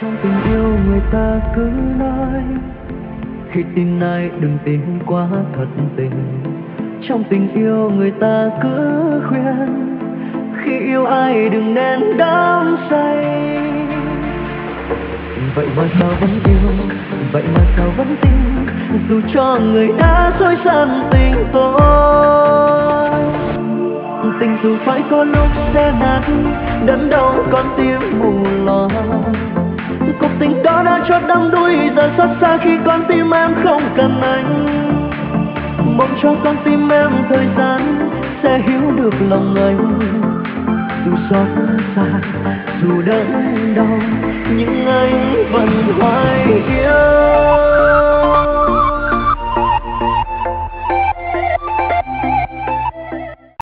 Trong tình yêu người ta cứ nói khi tin ai đừng tin quá thật tình. Trong tình yêu người ta cứ khuyên khi yêu ai đừng nên đắm say. Vậy mà sao vẫn yêu, vậy mà sao vẫn tin, dù cho người đã dối gian tình tôi. Tình dù phải có lúc sẽ nát, đớn đau con tim mù loà. Cuộc tình đó đã chót đắm đuối, giờ xót xa khi con tim em không cần anh. Mong cho con tim em thời gian sẽ hiểu được lòng anh. Dù xót xa, dù đớn đau, nhưng anh vẫn hoài yêu.